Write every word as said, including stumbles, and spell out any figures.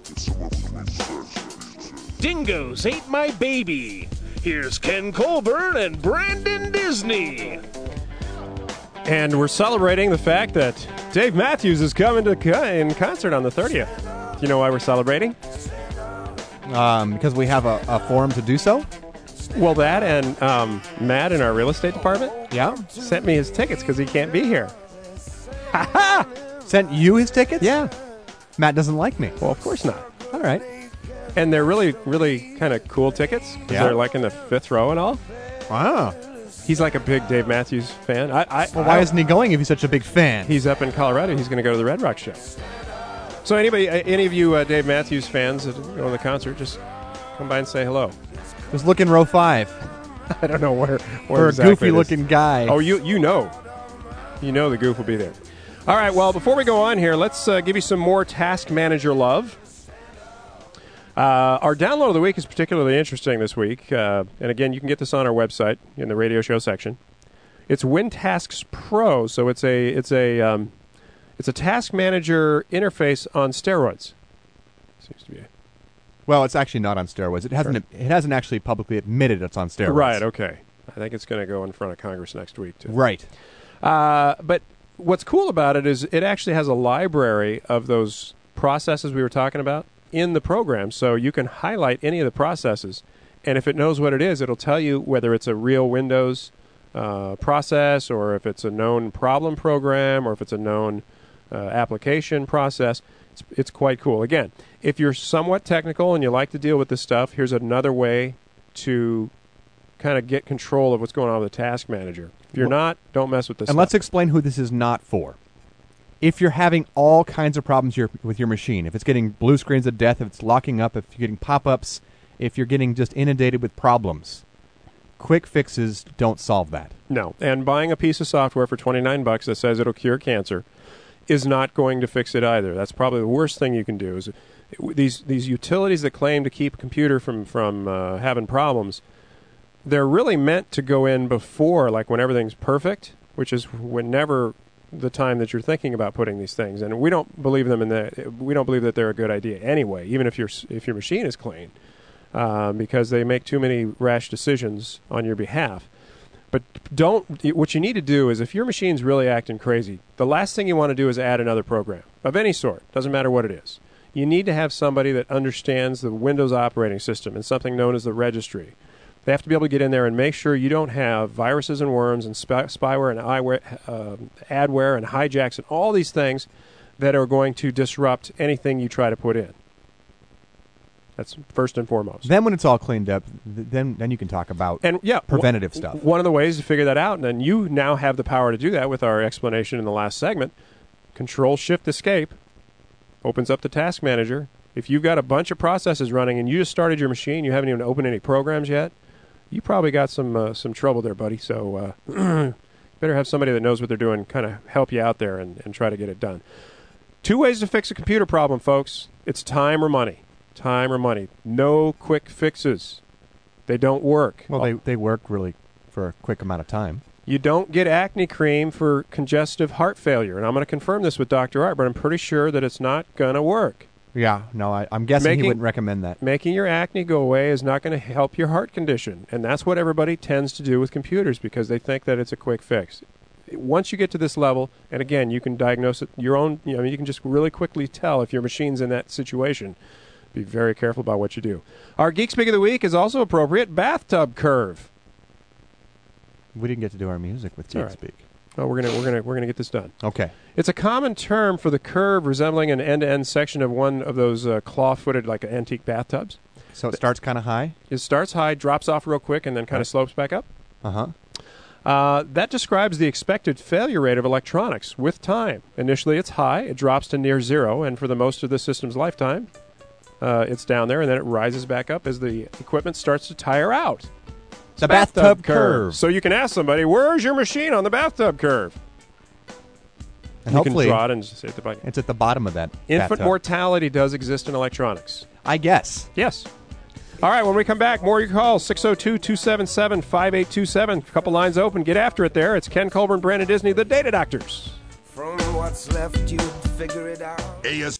Dingoes Ain't My Baby. Here's Ken Colburn and Brandon Disney. And we're celebrating the fact that Dave Matthews is coming to co- in concert on the thirtieth. Do you know why we're celebrating? Um, because we have a, a forum to do so? Well, that and um, Matt in our real estate department Yeah. sent me his tickets because he can't be here. Ha-ha! Sent you his tickets? Yeah. Matt doesn't like me. Well, of course not. All right. And they're really, really kind of cool tickets because Yeah. they're like in the fifth row and all. Wow. He's like a big Dave Matthews fan. I, I, Well, why I, isn't he going if he's such a big fan? He's up in Colorado. He's going to go to the Red Rock show. So anybody, uh, any of you uh, Dave Matthews fans that go to the concert, just come by and say hello. Just look in row five. I don't know where. where For exactly a goofy-looking guy. Oh, you you know. You know the goof will be there. All right, well, before we go on here, let's uh, give you some more Task Manager love. Uh, our download of the week is particularly interesting this week. Uh, and again, you can get this on our website in the radio show section. It's WinTasks Pro, so it's a it's a um, it's a Task Manager interface on steroids. Seems to be. A, Well, it's actually not on steroids. It hasn't. It hasn't actually publicly admitted it's on steroids. right. Okay. I think it's going to go in front of Congress next week too. Right. Uh, but what's cool about it is it actually has a library of those processes we were talking about in the program, so you can highlight any of the processes, and if it knows what it is, it'll tell you whether it's a real Windows uh, process or if it's a known problem program or if it's a known uh, application process. It's, it's quite cool. Again, if you're somewhat technical and you like to deal with this stuff, here's another way to kind of get control of what's going on with the Task Manager. If you're not, don't mess with this And stuff. let's explain who this is not for. If you're having all kinds of problems your, with your machine, if it's getting blue screens of death, if it's locking up, if you're getting pop-ups, if you're getting just inundated with problems, quick fixes don't solve that. No, and buying a piece of software for twenty-nine bucks that says it'll cure cancer is not going to fix it either. That's probably the worst thing you can do. Is it, these these utilities that claim to keep a computer from from uh, having problems, they're really meant to go in before, like when everything's perfect, which is whenever the time that you're thinking about putting these things. And we don't believe them in the. We don't believe that they're a good idea anyway, even if your if your machine is clean, uh, because they make too many rash decisions on your behalf. But don't. What you need to do is, if your machine's really acting crazy, the last thing you want to do is add another program of any sort. Doesn't matter what it is. You need to have somebody that understands the Windows operating system and something known as the registry. They have to be able to get in there and make sure you don't have viruses and worms and spy- spyware and iWare, uh, adware and hijacks and all these things that are going to disrupt anything you try to put in. That's first and foremost. Then when it's all cleaned up, th- then then you can talk about and yeah, preventative w- stuff. One of the ways to figure that out, and then you now have the power to do that with our explanation in the last segment. Control-Shift-Escape opens up the Task Manager. If you've got a bunch of processes running and you just started your machine, you haven't even opened any programs yet, you probably got some uh, some trouble there, buddy. So uh, better have somebody that knows what they're doing kind of help you out there and, and try to get it done. Two ways to fix a computer problem, folks. It's time or money. Time or money. No quick fixes. They don't work. Well, they, they work really for a quick amount of time. You don't get acne cream for congestive heart failure. And I'm going to confirm this with Doctor Art, but I'm pretty sure that it's not going to work. Yeah, no, I, I'm guessing Making- he wouldn't recommend that. Making your acne go away is not going to help your heart condition. And that's what everybody tends to do with computers because they think that it's a quick fix. Once you get to this level, and again, you can diagnose it your own, you know, you can just really quickly tell if your machine's in that situation. Be very careful about what you do. Our Geek Speak of the Week is also appropriate. Bathtub curve. We didn't get to do our music with All Geek right. Speak. Oh, we're gonna we're gonna we're gonna get this done. Okay. It's a common term for the curve resembling an end-to-end section of one of those uh, claw-footed, like antique bathtubs. So it starts kind of high? It starts high, drops off real quick, and then kind of slopes back up. Uh-huh. Uh, that describes the expected failure rate of electronics with time. Initially, it's high. It drops to near zero, and for the most of the system's lifetime, uh, it's down there, and then it rises back up as the equipment starts to tire out. It's The bathtub curve. So you can ask somebody, where's your machine on the bathtub curve? And you hopefully can draw it and just say at the bottom. it's at the bottom of that Infant bathtub. mortality does exist in electronics. I guess. Yes. All right, when we come back, more of your calls, six oh two, two seven seven, five eight two seven. A couple lines open. Get after it there. It's Ken Colburn, Brandon Disney, the Data Doctors. From what's left, you figure it out. A S